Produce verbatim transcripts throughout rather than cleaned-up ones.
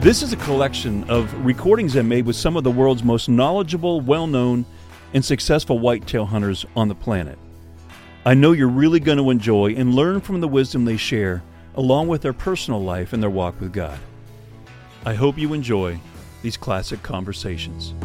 This is a collection of recordings I made with some of the world's most knowledgeable, well-known, and successful whitetail hunters on the planet. I know you're really going to enjoy and learn from the wisdom they share, along with their personal life and their walk with God. I hope you enjoy these classic conversations.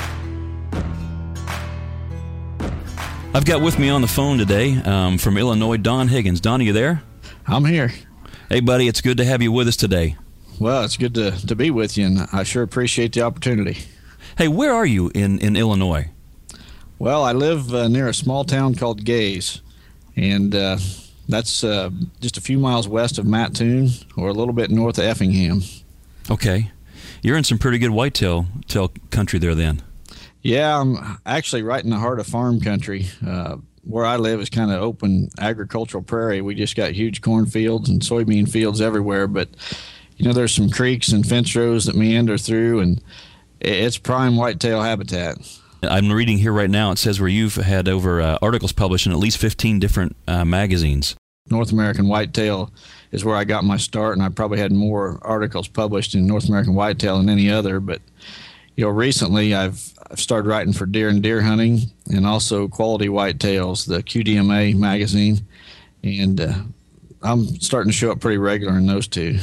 I've got with me on the phone today um, from Illinois, Don Higgins. Don, are you there? I'm here. Hey, buddy, it's good to have you with us today. Well, it's good to, to be with you, and I sure appreciate the opportunity. Hey, where are you in, in Illinois? Well, I live uh, near a small town called Gaze, and uh, that's uh, just a few miles west of Mattoon, or a little bit north of Effingham. Okay. You're in some pretty good whitetail tail country there then. Yeah, I'm actually right in the heart of farm country. Uh, where I live is kind of open agricultural prairie. We just got huge cornfields and soybean fields everywhere, but you know, there's some creeks and fence rows that meander through, and it's prime whitetail habitat. I'm reading here right now, it says where you've had over uh, articles published in at least fifteen different uh, magazines. North American Whitetail is where I got my start, and I probably had more articles published in North American Whitetail than any other. But you know, recently I've I've started writing for Deer and Deer Hunting, and also Quality Whitetails, the Q D M A magazine, and uh, I'm starting to show up pretty regular in those two.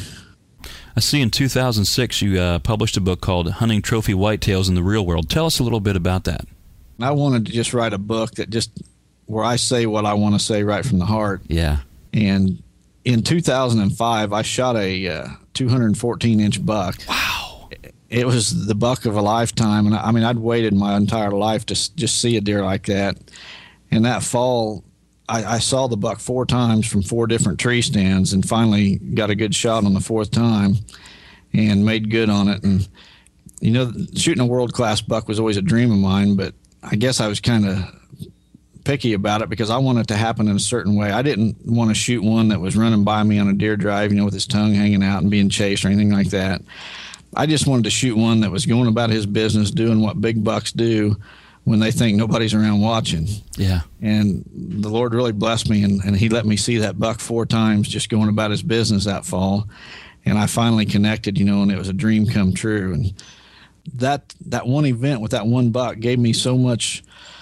I see in two thousand six you uh, published a book called Hunting Trophy Whitetails in the Real World. Tell us a little bit about that. I wanted to just write a book that just where I say what I want to say right from the heart. Yeah. And in two thousand five, I shot a uh, two hundred fourteen inch buck. Wow. It was the buck of a lifetime. And I, I mean, I'd waited my entire life to s- just see a deer like that. And that fall, I, I saw the buck four times from four different tree stands, and finally got a good shot on the fourth time and made good on it. And, you know, shooting a world-class buck was always a dream of mine, but I guess I was kind of picky about it because I wanted it to happen in a certain way. I didn't want to shoot one that was running by me on a deer drive, you know, with his tongue hanging out and being chased or anything like that. I just wanted to shoot one that was going about his business, doing what big bucks do when they think nobody's around watching. Yeah. And the Lord really blessed me, and, and he let me see that buck four times just going about his business that fall. And I finally connected, you know, and it was a dream come true. And that that one event with that one buck gave me so much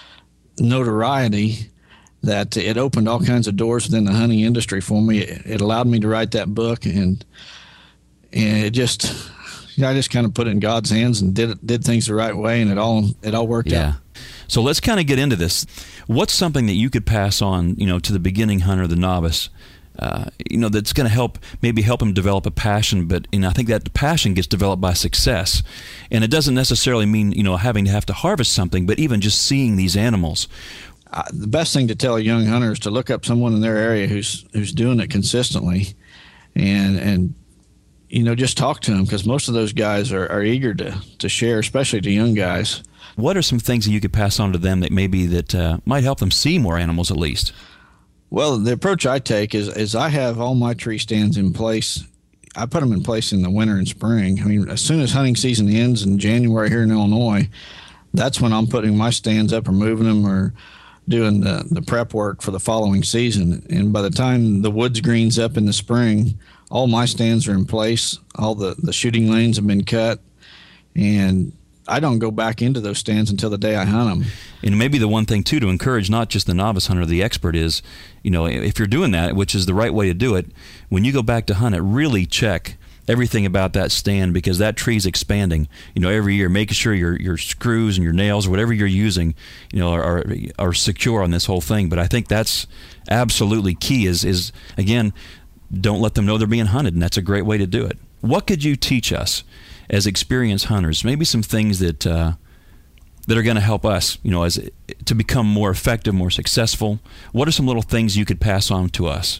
notoriety that it opened all kinds of doors within the hunting industry for me. It, it allowed me to write that book, and and it just, you know, I just kind of put it in God's hands and did did things the right way, and it all it all worked yeah. out. So let's kind of get into this. What's something that you could pass on, you know, to the beginning hunter, the novice, uh, you know, that's going to help, maybe help him develop a passion, but, you know, I think that the passion gets developed by success. And it doesn't necessarily mean, you know, having to have to harvest something, but even just seeing these animals. Uh, the best thing to tell a young hunter is to look up someone in their area who's who's doing it consistently, and and you know, just talk to them, because most of those guys are, are eager to to share, especially to young guys. What are some things that you could pass on to them that maybe that uh, might help them see more animals at least? Well, the approach I take is is I have all my tree stands in place. I put them in place in the winter and spring. I mean, as soon as hunting season ends in January here in Illinois, that's when I'm putting my stands up or moving them or doing the, the prep work for the following season. And by the time the woods greens up in the spring, all my stands are in place. All the, the shooting lanes have been cut, and I don't go back into those stands until the day I hunt them. And maybe the one thing, too, to encourage not just the novice hunter, the expert is, you know, if you're doing that, which is the right way to do it, when you go back to hunt it, really check everything about that stand, because that tree's expanding, you know, every year, making sure your your screws and your nails or whatever you're using, you know, are are secure on this whole thing. But I think that's absolutely key is, is again, don't let them know they're being hunted, and that's a great way to do it. What could you teach us as experienced hunters? Maybe some things that uh, that are going to help us, you know, as to become more effective, more successful. What are some little things you could pass on to us?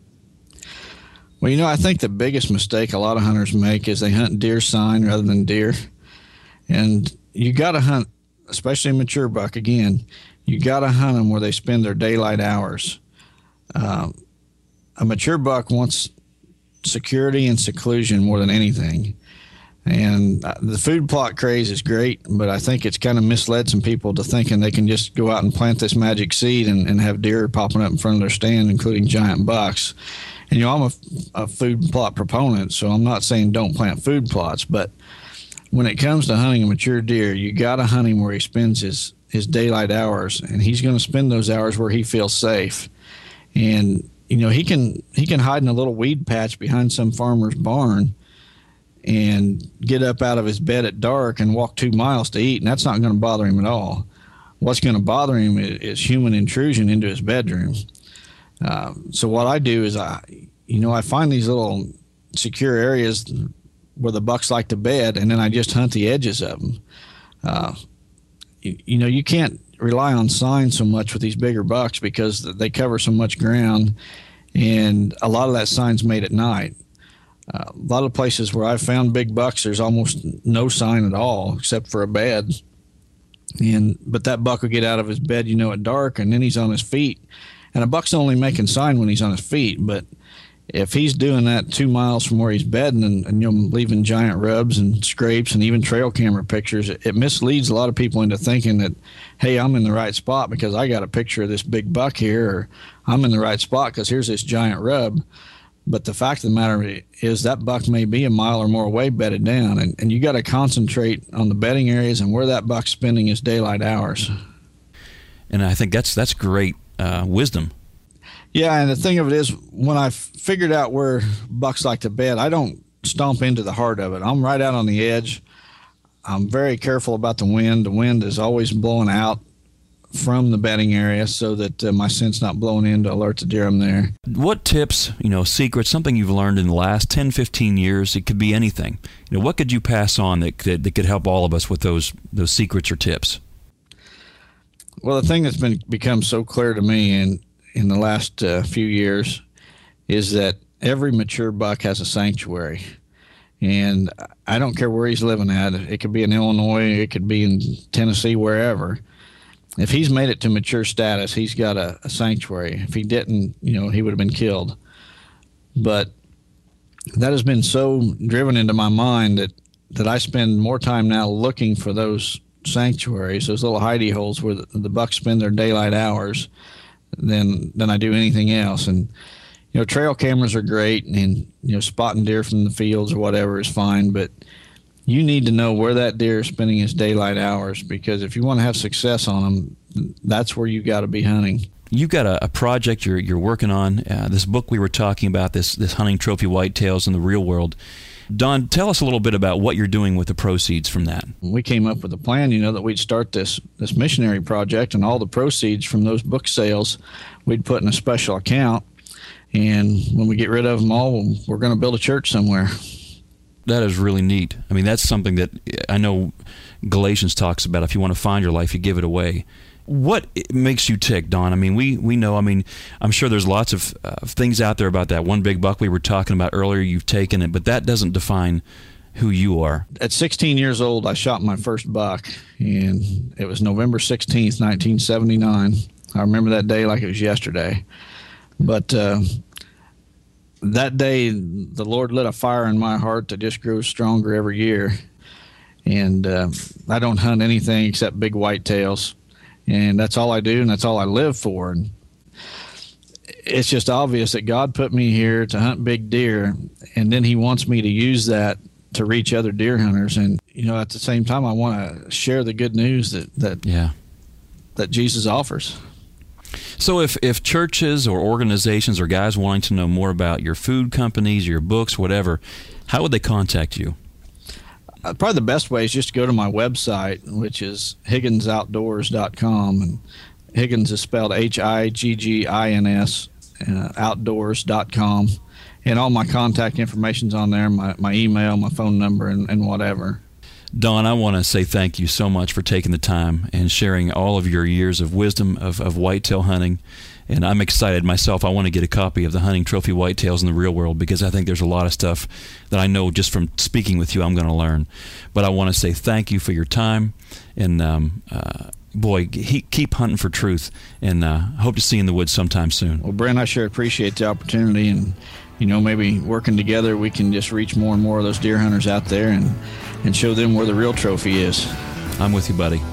Well, you know, I think the biggest mistake a lot of hunters make is they hunt deer sign rather than deer. And you got to hunt, especially a mature buck, again, you got to hunt them where they spend their daylight hours. Um, a mature buck wants security and seclusion more than anything. And the food plot craze is great, but I think it's kind of misled some people to thinking they can just go out and plant this magic seed and, and have deer popping up in front of their stand, including giant bucks. And, you know, I'm a, a food plot proponent, so I'm not saying don't plant food plots, but when it comes to hunting a mature deer, you got to hunt him where he spends his, his daylight hours, and he's going to spend those hours where he feels safe. And, you know, he can he can hide in a little weed patch behind some farmer's barn and get up out of his bed at dark and walk two miles to eat, and that's not going to bother him at all. What's going to bother him is, is human intrusion into his bedroom. Uh, so what I do is I, you know, I find these little secure areas where the bucks like to bed, and then I just hunt the edges of them. Uh, you, you know, you can't rely on signs so much with these bigger bucks because they cover so much ground, and a lot of that sign's made at night. Uh, a lot of places where I've found big bucks, there's almost no sign at all except for a bed. And but that buck will get out of his bed, you know, at dark, and then he's on his feet. And a buck's only making sign when he's on his feet, but if he's doing that two miles from where he's bedding and, and you know, leaving giant rubs and scrapes and even trail camera pictures, it, it misleads a lot of people into thinking that, hey, I'm in the right spot because I got a picture of this big buck here, or I'm in the right spot because here's this giant rub. But the fact of the matter is that buck may be a mile or more away bedded down, and, and you got to concentrate on the bedding areas and where that buck's spending his daylight hours. And I think that's that's great uh, wisdom. Yeah, and the thing of it is, when I figured out where bucks like to bed, I don't stomp into the heart of it. I'm right out on the edge. I'm very careful about the wind. The wind is always blowing out from the bedding area so that uh, my scent's not blowing in to alert the deer I'm there. What tips, you know, secrets, something you've learned in the last ten, fifteen years, it could be anything. You know, what could you pass on that could, that could help all of us with those those secrets or tips? Well, the thing that's been become so clear to me in, in the last uh, few years is that every mature buck has a sanctuary. And I don't care where he's living at. It could be in Illinois, it could be in Tennessee, wherever. If he's made it to mature status, he's got a, a sanctuary. If he didn't, you know, he would have been killed. But that has been so driven into my mind that, that I spend more time now looking for those sanctuaries, those little hidey holes where the, the bucks spend their daylight hours, than than I do anything else. And you know, trail cameras are great, and you know, spotting deer from the fields or whatever is fine, but you need to know where that deer is spending his daylight hours, because if you want to have success on them, that's where you got to be hunting. You've got a, a project you're you're working on. Uh, this book we were talking about, this this hunting trophy whitetails in the real world. Don, tell us a little bit about what you're doing with the proceeds from that. We came up with a plan, you know, that we'd start this this missionary project, and all the proceeds from those book sales we'd put in a special account. And when we get rid of them all, we're going to build a church somewhere. That is really neat. I mean, that's something that I know Galatians talks about. If you want to find your life, you give it away. What makes you tick, Don? I mean, we, we know, I mean, I'm sure there's lots of uh, things out there about that one big buck we were talking about earlier. You've taken it, but that doesn't define who you are. At sixteen years old, I shot my first buck, and it was November sixteenth, nineteen seventy-nine. I remember that day like it was yesterday. But uh, that day, the Lord lit a fire in my heart that just grows stronger every year. And uh, I don't hunt anything except big whitetails. And that's all I do, and that's all I live for. And it's just obvious that God put me here to hunt big deer, and then he wants me to use that to reach other deer hunters. And, you know, at the same time, I want to share the good news that, that, yeah. that Jesus offers. So if, if churches or organizations or guys wanting to know more about your food companies, your books, whatever, how would they contact you? Uh, probably the best way is just to go to my website, which is higgins outdoors dot com. And Higgins is spelled H I G G I N S, uh, outdoors dot com. And all my contact information's on there, my, my email, my phone number, and, and whatever. Don, I want to say thank you so much for taking the time and sharing all of your years of wisdom of, of whitetail hunting. And I'm excited myself. I want to get a copy of the Hunting Trophy Whitetails in the Real World, because I think there's a lot of stuff that I know just from speaking with you I'm going to learn. But I want to say thank you for your time. And, um, uh, boy, he, keep hunting for truth. And uh, hope to see you in the woods sometime soon. Well, Brent, I sure appreciate the opportunity. And, you know, maybe working together, we can just reach more and more of those deer hunters out there and, and show them where the real trophy is. I'm with you, buddy.